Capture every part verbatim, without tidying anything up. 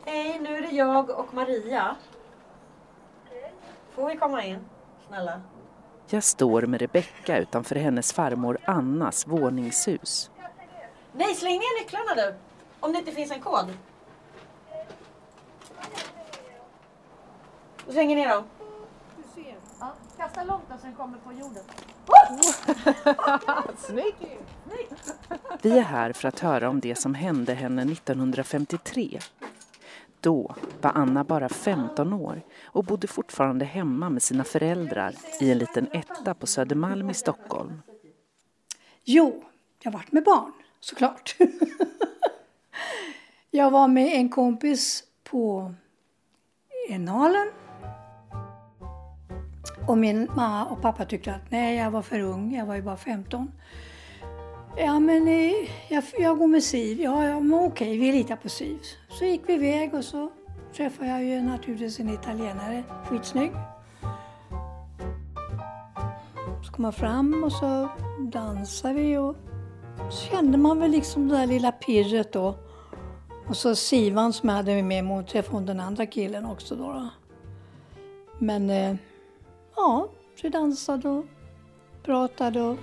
Hej, nu är det jag och Maria. Får vi komma in, snälla? Jag står med Rebecka utanför hennes farmor Annas våningshus. Nej, släng ner nycklarna du. Om det inte finns en kod. Du slänger ner dem. Du ser. Ja, kasta långt och sen kommer på jorden. Snyggt! Vi är här för att höra om det som hände henne nittonhundrafemtiotre. Då var Anna bara femton år och bodde fortfarande hemma med sina föräldrar i en liten etta på Södermalm i Stockholm. Jo, jag har varit med barn, såklart. Jag var med en kompis på Enalen. Och min mamma och pappa tyckte att nej, jag var för ung, jag var ju bara femton. Ja, men jag, jag går med Siv. Ja, ja, men okej, vi litar på Siv. Så gick vi iväg och så träffade jag ju naturligtvis en italienare, skitsnygg. Så kom man fram och så dansade vi och så kände man väl liksom det där lilla pirret då. Och så Sivan som jag hade med mig och träffade den andra killen också då. då. Men eh, ja, så dansade och pratade och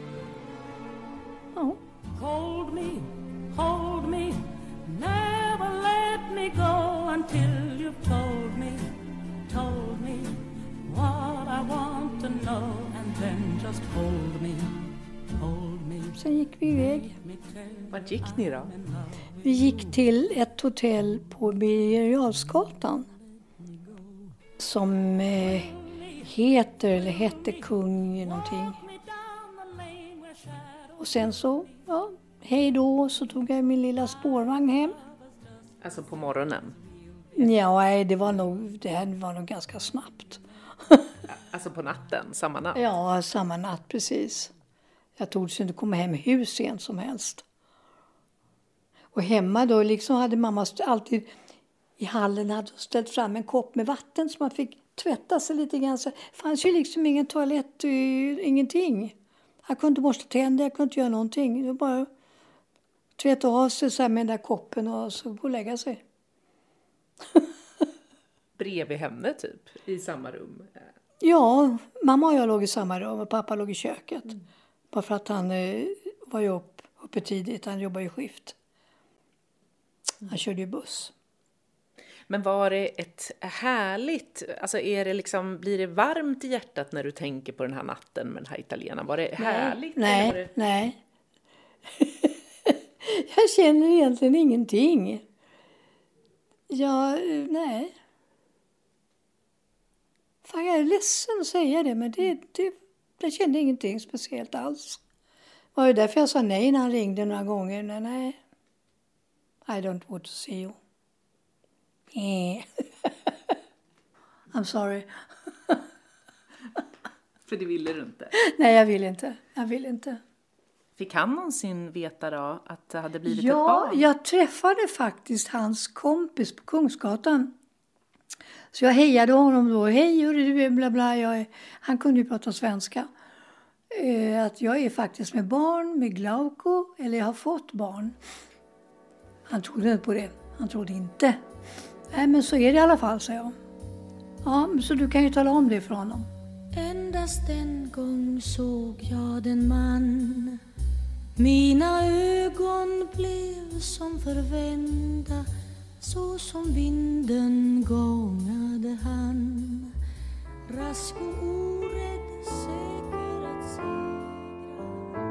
ja. Hold me, hold me, never let me go until you've told me, told me what I want to know and then just hold me, hold me. Sen gick vi iväg. Vart gick ni då? Vi gick till ett hotell på Birger Jarlsgatan som eh, heter eller hette Kung någonting. Och sen så, ja, hej då, så tog jag min lilla spårvagn hem. Alltså på morgonen? Ja, nej, det var nog, det här var nog ganska snabbt. Alltså på natten, samma natt? Ja, samma natt, precis. Jag tog det inte komma hem hur sent som helst. Och hemma då liksom hade mamma alltid i hallen hade ställt fram en kopp med vatten så man fick tvätta sig lite grann. Så det fanns ju liksom ingen toalett, ingenting. Jag kunde inte borsta tänder, jag kunde inte göra någonting. Det var bara tvätta av sig så här med den där koppen och så gå och lägga sig. Bredvid henne typ, i samma rum? Ja, mamma och jag låg i samma rum och pappa låg i köket. Mm. Bara för att han eh, var ju upp, uppe tidigt, han jobbade i skift. Han körde ju buss. Men var det ett härligt, alltså är det liksom, blir det varmt i hjärtat när du tänker på den här natten med den här italienaren? Var det nej, härligt? Nej, eller var det... nej. Jag känner egentligen ingenting. Ja, nej. Fan, jag är ledsen att säga det, men det, det, jag kände ingenting speciellt alls. Det var ju därför jag sa nej när han ringde några gånger. Nej, nej. I don't want to see you. Yeah. I'm sorry. För det ville du inte? Nej, jag vill inte. Jag vill inte. Fick han någonsin veta då att det hade blivit ja, ett barn? Ja, jag träffade faktiskt hans kompis på Kungsgatan. Så jag hejade honom då. Hej, hur är du? Bla, bla. Jag är... Han kunde ju prata svenska. Eh, att jag är faktiskt med barn, med Glauco. Eller jag har fått barn. Han trodde inte på det. Han trodde inte. Nej, men så är det i alla fall, sa jag. Ja, så du kan ju tala om det för honom. Endast en gång såg jag den man. Mina ögon blev som förvända. Så som vinden gångade han. Rask och orädd, säker att segra.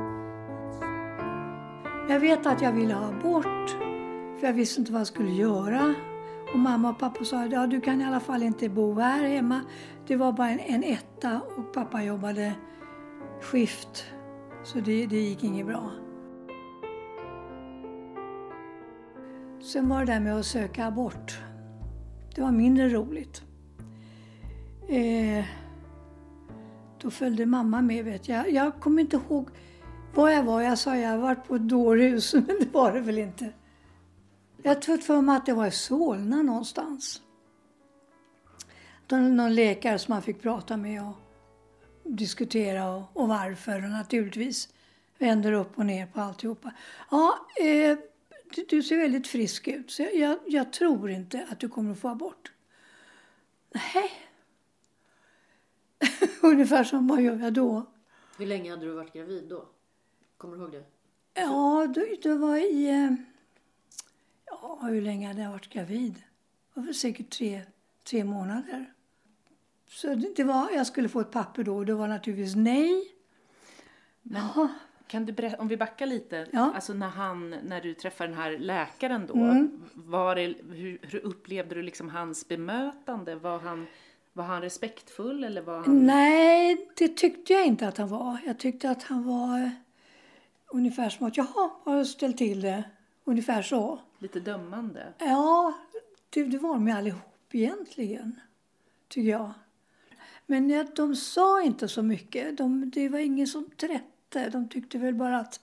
Jag vet att jag ville ha abort. För jag visste inte vad jag skulle göra. Och mamma och pappa sa att ja, du kan i alla fall inte bo här hemma. Det var bara en, en etta och pappa jobbade skift. Så det, det gick inget bra. Sen var det där med att söka abort. Det var mindre roligt. Eh, då följde mamma med, vet jag. Jag kommer inte ihåg vad jag var. Jag sa jag har varit på ett dårhus, men det var det väl inte. Jag tror för mig att det var i Solna någonstans. Då någon läkare som man fick prata med och diskutera och, och varför. Och naturligtvis vänder upp och ner på alltihopa. Ja, eh, du, du ser väldigt frisk ut. Så jag, jag tror inte att du kommer att få abort. Nej. Ungefär som, vad gör jag då? Hur länge hade du varit gravid då? Kommer du ihåg det? Ja, det, det var i... Ja, hur länge hade jag varit gravid? Det var väl säkert tre, tre månader. Så det, det var, jag skulle få ett papper då och det var naturligtvis nej. Men Ja. kan du berätta, om vi backar lite, Ja. alltså när, han, när du träffade den här läkaren då, Mm. var det, hur, hur upplevde du liksom hans bemötande? Var han, var han respektfull eller var han... Nej, det tyckte jag inte att han var. Jag tyckte att han var ungefär som att, jaha, har jag ställt till det? Ungefär så. Lite dömande? Ja, det, det var de allihop egentligen, tycker jag. Men ja, de sa inte så mycket. De, det var ingen som trätte. De tyckte väl bara att,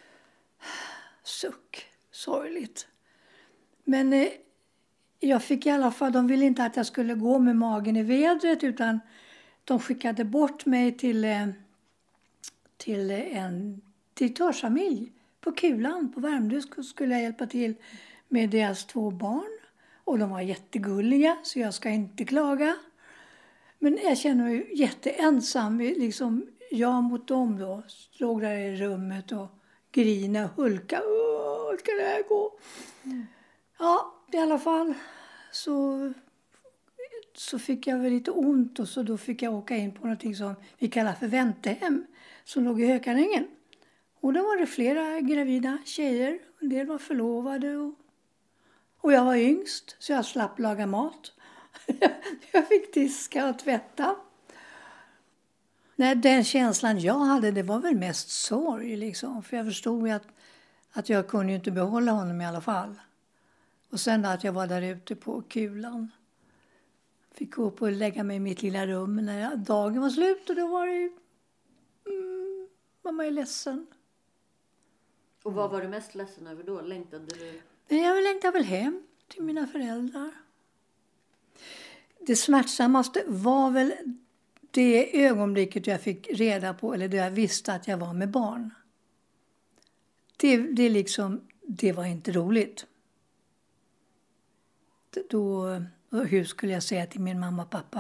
suck, sorgligt. Men eh, jag fick i alla fall, de ville inte att jag skulle gå med magen i vädret utan de skickade bort mig till, eh, till en direktörsfamilj på Kulan på Värmdö. Skulle jag hjälpa till med deras två barn. Och de var jättegulliga så jag ska inte klaga. Men jag känner mig jätteensam. Liksom jag mot dem då. Låg där i rummet och grina och hulka. Åh, ska det här gå? Mm. Ja, i alla fall så, så fick jag väl lite ont. Och så då fick jag åka in på någonting som vi kallar för väntehem. Som låg i Hökarängen. Och då var det flera gravida tjejer. En del var förlovade och Och jag var yngst så jag slapp laga mat. Jag fick diska och tvätta. Nej, den känslan jag hade det var väl mest sorg. Liksom. För jag förstod att, att jag kunde inte behålla honom i alla fall. Och sen att jag var där ute på Kulan. Fick gå upp och lägga mig i mitt lilla rum när jag, dagen var slut. Och då var det mm, var man ju ledsen. Och vad var du mest ledsen över då? Längtade du? Men jag längtade väl hem till mina föräldrar. Det smärtsammaste var väl det ögonblicket jag fick reda på, eller det jag visste att jag var med barn. Det, det, liksom, det var inte roligt. Då, hur skulle jag säga till min mamma och pappa?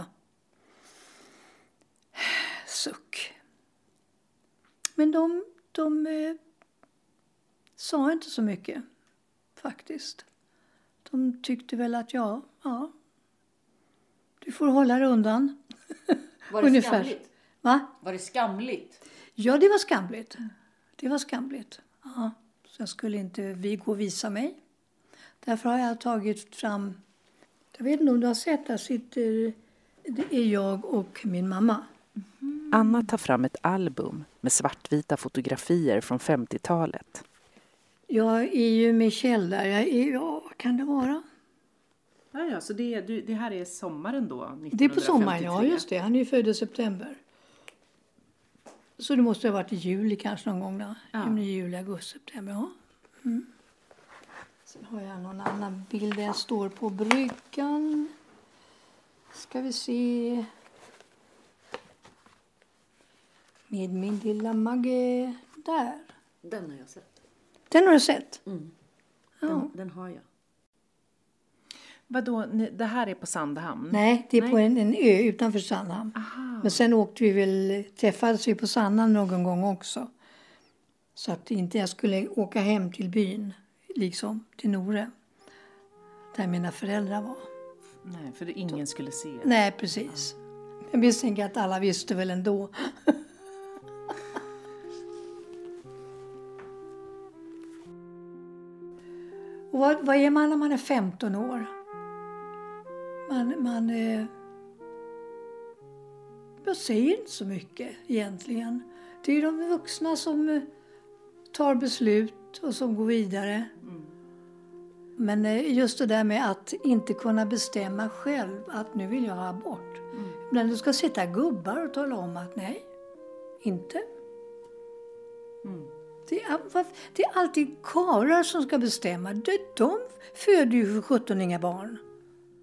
Suck. Men de, de eh, sa inte så mycket. Faktiskt. De tyckte väl att ja, ja. Du får hålla dig undan. Var det Ungefär. skamligt? Va? Var det skamligt? Ja, det var skamligt. Det var skamligt. Ja. Så jag skulle inte vi gå och visa mig. Därför har jag tagit fram, jag vet inte om du har sett, där sitter, det är jag och min mamma. Mm. Anna tar fram ett album med svartvita fotografier från femtiotalet. Jag är ju med Kjell där. Jag är, ja, vad kan det vara? Ja, ja, så det, det här är sommaren då? nittonhundrafemtiotre. Det är på sommaren, ja just det. Han är ju född i september. Så det måste ha varit i juli kanske någon gång då. Ja. Juni, juli, augusti, september, ja. Mm. Sen har jag någon annan bild där jag står på bryggan. Ska vi se. Med min lilla Magge där. Den har jag sett. Den har du sett? Mm. Ja. Den, den har jag. Vadå, ni- det här är på Sandhamn? Nej, det är Nej. på en, en ö utanför Sandhamn. Aha. Men sen åkte vi väl, träffades vi på Sandhamn någon gång också. Så att inte jag skulle åka hem till byn, liksom till Nore. Där mina föräldrar var. Nej, för det ingen skulle se. Nej, precis. Jag misstänker att alla visste väl ändå. Och vad, vad är man när man är femton år? Man, man eh, jag säger inte så mycket egentligen. Det är de vuxna som eh, tar beslut och som går vidare. Mm. Men eh, just det där med att inte kunna bestämma själv att nu vill jag ha abort. Mm. Men du ska sitta gubbar och tala om att nej, inte. Mm. Det är, det är alltid karlar som ska bestämma. De, de föder ju för sjutton inga barn.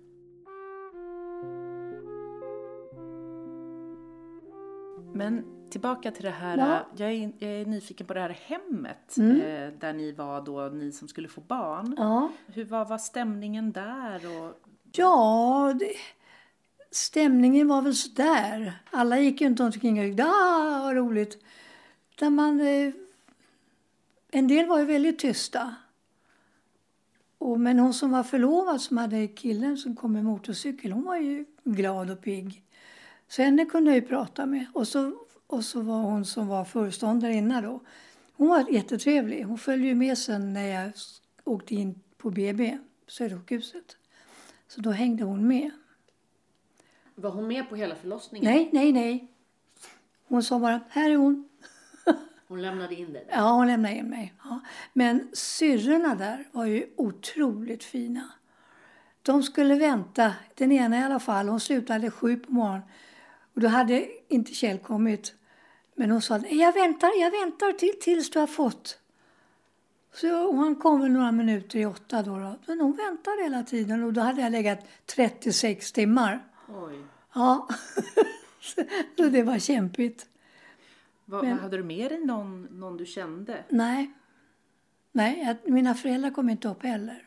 Men tillbaka till det här, Ja. jag, är, jag är nyfiken på det här hemmet Mm. eh, där ni var då, ni som skulle få barn. Ja, Hur var, var stämningen där? Och, ja det, stämningen var väl sådär. Alla gick ju inte omkring och tyckte, ah, vad roligt. Där man, eh, en del var ju väldigt tysta. Och, men hon som var förlovad, som hade killen som kom med motorcykel, hon var ju glad och pigg. Så henne kunde jag ju prata med. Och så, och så var hon som var föreståndare innan då. Hon var jättetrevlig. Hon följde ju med sen när jag åkte in på B B, Södersjukhuset. Så då hängde hon med. Var hon med på hela förlossningen? Nej, nej, nej. Hon sa bara, här är hon. Hon lämnade in dig där? Ja, hon lämnade in mig. Ja. Men syrrorna där var ju otroligt fina. De skulle vänta, den ena i alla fall, hon slutade sju på morgonen. Och då hade inte Kjell kommit. Men hon sa, jag väntar, jag väntar till, tills du har fått. Så och han kom väl några minuter i åtta då, då. Men hon väntade hela tiden och då hade jag legat trettiosex timmar. oj. Ja, så det var kämpigt. Vad, Men- vad hade du med dig någon, någon du kände? Nej, nej jag, mina föräldrar kom inte upp heller.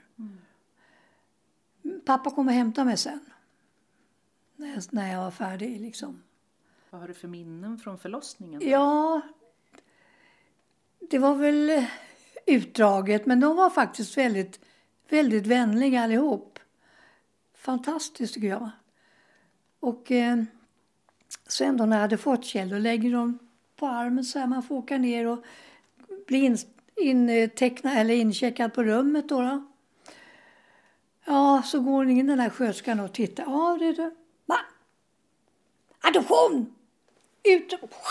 Pappa kom och hämtade mig sen. När jag, när jag var färdig liksom. Vad har du för minnen från förlossningen? Ja, det var väl eh, utdraget, men de var faktiskt väldigt, väldigt vänliga allihop. Fantastiskt tycker jag. Och eh, sen då när jag hade fått Kjell, då lägger de på armen så här, man får åka ner och bli in, intecknad eller incheckad på rummet då, då. Ja, så går hon in den här sköterskan och tittar. Ja, det är det. Va? Adoption! Ut!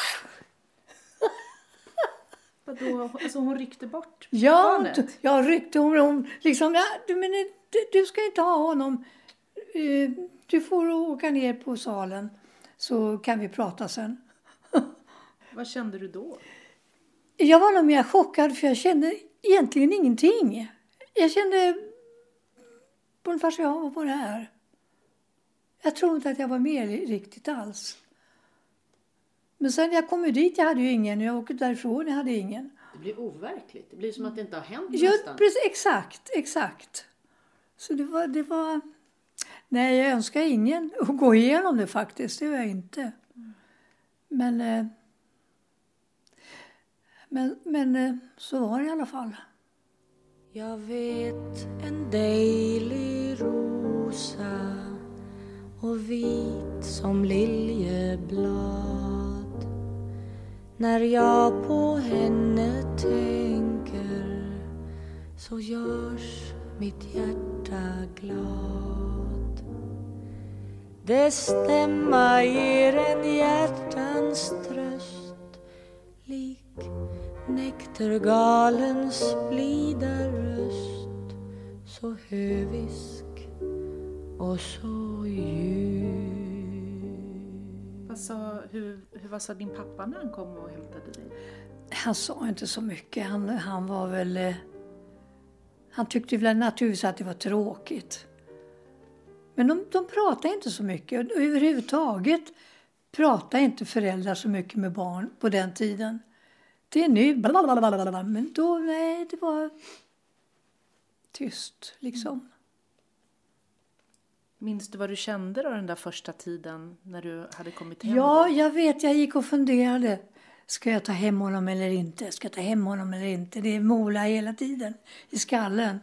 Vadå? Alltså hon ryckte bort Ja, barnet? jag ryckte hon, hon liksom, ja, du, men du, du ska inte ha honom. Eh, Du får åka ner på salen så kan vi prata sen. Vad kände du då? Jag var nog mer chockad för jag kände egentligen ingenting. Jag kände ungefär så jag var på det här. Jag tror inte att jag var med riktigt alls. Men sen jag kom ju dit, jag hade ju ingen. Jag åkte därifrån, jag hade ingen. Det blir overkligt. Det blir som att det inte har hänt Ja, nästan. precis, exakt, exakt. Så det var, det var... Nej, jag önskar ingen att gå igenom det faktiskt. Det gör jag inte. Men, eh, men, men eh, så var det i alla fall. Jag vet en dejlig rosa och vit som liljeblad. När jag på henne tänker så görs mitt hjärta glad. Dess stämma ger en hjärtans tröst lik nektargalens blida röst, så hövisk och så djup. Vad sa, hur, hur vad sa din pappa när han kom och hämtade dig? Han sa inte så mycket. Han, han var väl... Eh, han tyckte väl naturligtvis att det var tråkigt. Men de, de pratade inte så mycket. Och överhuvudtaget pratade inte föräldrar så mycket med barn på den tiden. Det är nu, blablabla, men då, nej, det var tyst liksom. Minns du vad du kände då den där första tiden när du hade kommit hem? Ja, då? jag vet, jag gick och funderade. Ska jag ta hem honom eller inte? Ska jag ta hem honom eller inte? Det är mola hela tiden i skallen.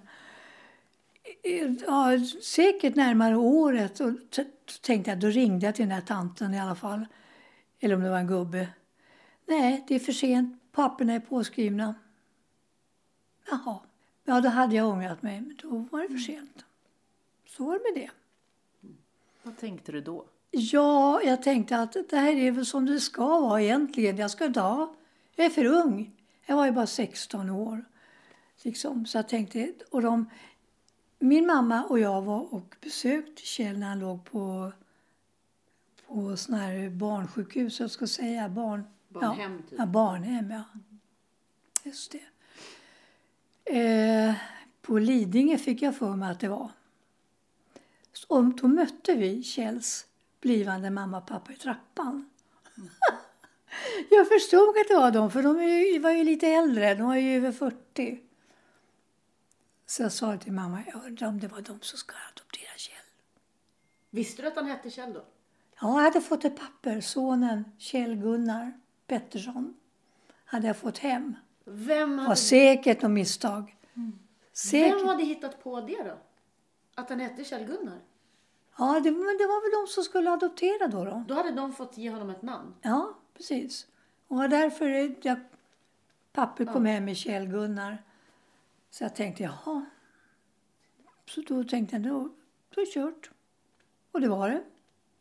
Ja, säkert närmare året. Och t- tänkte jag, då ringde jag till den här tanten i alla fall. Eller om det var en gubbe. Nej, det är för sent. Papperna är påskrivna. Jaha. Ja, då hade jag ångrat mig. Men då var det för sent. Så var det med det. Vad tänkte du då? Ja, jag tänkte att det här är väl som det ska vara egentligen. Jag ska ta. Jag är för ung. Jag var ju bara sexton år. Liksom. Så jag tänkte, och de, min mamma och jag var och besökte Kjell när han låg på, på sån här barnsjukhus. Jag ska säga barn. Barnhem, ja, typ. Ja, barnhem, ja. Just det. Eh, på Lidingö fick jag för mig att det var. Och då mötte vi Kjells blivande mamma och pappa i trappan. Jag förstod att det var de, för de är ju, var ju lite äldre. De var ju över fyrtio. Så jag sa till mamma, ja, om det var de som skulle adoptera Kjell. Visste du att han hette Kjell då? Ja, jag hade fått ett papper. Sonen Kjell Gunnar Pettersson hade jag fått hem. Vem Det var hade, säkert något misstag. Säkert. vem hade hittat på det då? Att han hette Kjell Gunnar? Ja, det, men det var väl de som skulle adoptera då då. Då hade de fått ge honom ett namn. Ja, precis. Och därför jag, papper kom hem med Kjell Gunnar. Så jag tänkte, jaha. Så då tänkte jag, då, då är det kört. Och det var det.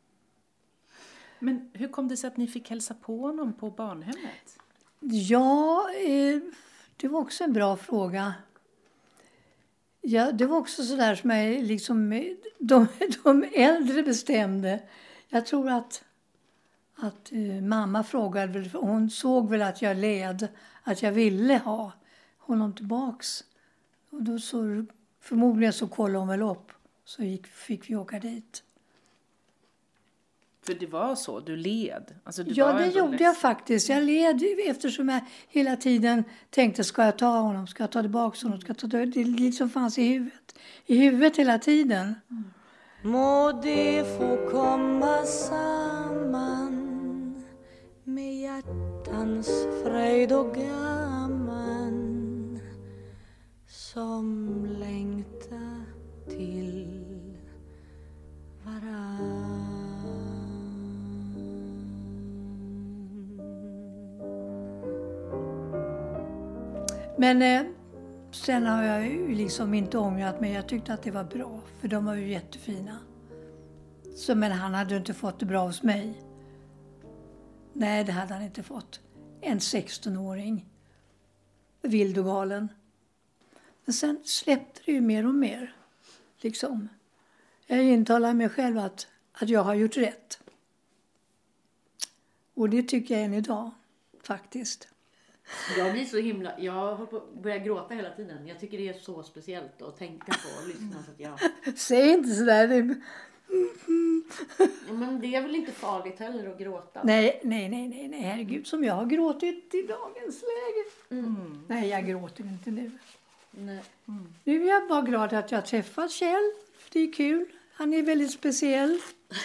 Men hur kom det sig att ni fick hälsa på honom på barnhemmet? Ja, eh, det var också en bra fråga. Ja, det var också så där som jag liksom, eh, de, de äldre bestämde. Jag tror att, att eh, mamma frågade, väl- hon såg väl att jag led, att jag ville ha honom tillbaks. Och då så, förmodligen så kollade hon väl upp, så gick, fick vi åka dit. För det var så, du led. Alltså, du Ja, var det ändå gjorde ledsen. jag faktiskt. Jag led eftersom jag hela tiden tänkte, ska jag ta honom? Ska jag ta tillbaka honom? Ska jag ta det? Det liksom fanns i huvudet. I huvudet hela tiden. Må det få komma samman med hjärtans fröjd och gamman som längta till varann. Men eh, sen har jag ju liksom inte ångrat mig. Jag tyckte att det var bra. För de var ju jättefina. Så, men han hade ju inte fått det bra hos mig. Nej, det hade han inte fått. En sexton-åring. Vild och galen. Men sen släppte det ju mer och mer. Liksom. Jag intalar mig själv att, att jag har gjort rätt. Och det tycker jag än idag. Faktiskt. Jag blir så himla... Jag håller på att börja gråta hela tiden. Jag tycker det är så speciellt att tänka på och lyssna. Så att jag... Säg inte sådär. Det... Ja, men det är väl inte farligt heller att gråta? Nej, nej, nej, nej, nej. Herregud, som jag har gråtit i dagens läge. Mm. Nej, jag gråter inte nu. Nej. Mm. Nu är jag bara glad att jag har träffat Kjell. Det är kul. Han är väldigt speciell.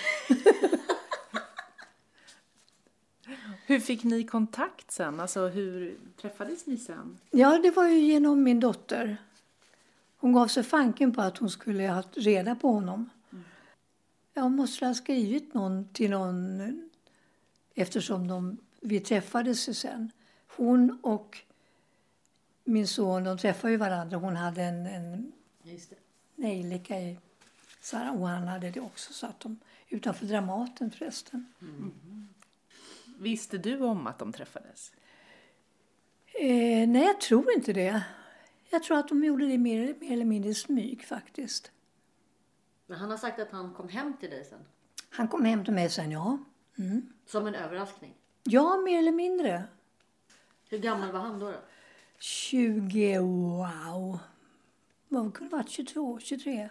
Hur fick ni kontakt sen? Alltså, hur träffades ni sen? Ja, det var ju genom min dotter. Hon gav sig fanken på att hon skulle ha reda på honom. Mm. Jag måste ha skrivit någon till någon eftersom de, vi träffades ju sen. Hon och min son, de träffade ju varandra. Hon hade en, en Just det. nejlika i Sara, och han hade det också. Så att de, utanför Dramaten förresten. Mm. Visste du om att de träffades? Eh, nej, jag tror inte det. Jag tror att de gjorde det mer, mer eller mindre i smyg faktiskt. Men han har sagt att han kom hem till dig sen. Han kom hem till mig sen, ja. Mm. Som en överraskning. Ja, mer eller mindre. Hur gammal var han då? då? tjugo, wow. Vad kunde det varit? tjugotvå, tjugotre.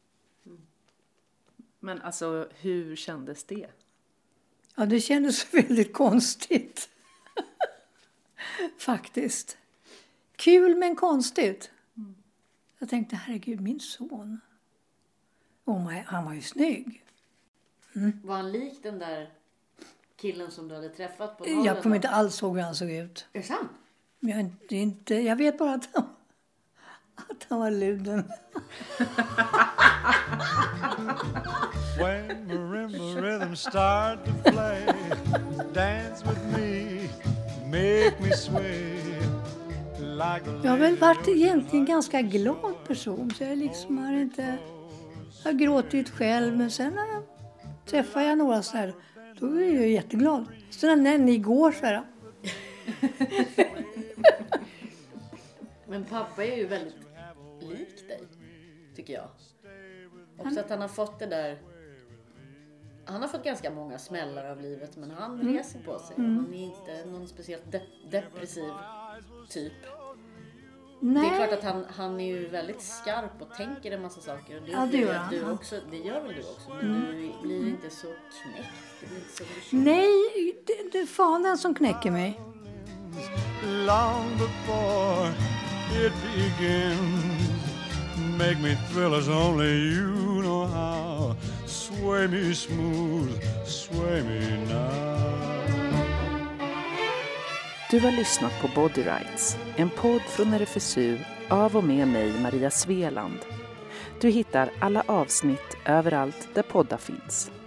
Men alltså, hur kändes det? Ja, det kändes väldigt konstigt. Faktiskt. Kul men konstigt. Mm. Jag tänkte, herregud, min son. Och han var ju snygg. Mm. Var han lik den där killen som du hade träffat på norren? Jag kommer inte alls ihåg hur han såg ut. Är det sant? Jag, inte, jag vet bara att han, att han var luden. When marimba rhythm start to play, dance with me, make me sway like a... Jag har väl varit egentligen ganska glad person, så jag liksom har inte... Jag har gråtit själv, men sen har jag, träffar jag några så här, då är jag jätteglad. Så när ni går så här. Men pappa är ju väldigt lik dig, tycker jag. Också att han har fått det där... Han har fått ganska många smällar av livet, men han mm. reser på sig. Mm. Han är inte någon speciellt de- depressiv typ. Nej. Det är klart att han, han är ju väldigt skarp och tänker en massa saker. Och det, Ja, det gör han. Du också, det gör väl du också, men Mm. du blir inte så knäckt. Du blir inte så Nej, det, det är fanen som knäcker mig. Long before it begins, make me thrill as only you know how. Sway me smooth, sway me now. Du har lyssnat på Body Rights, en podd från R F S U av och med mig, Maria Sveland. Du hittar alla avsnitt överallt där poddar finns.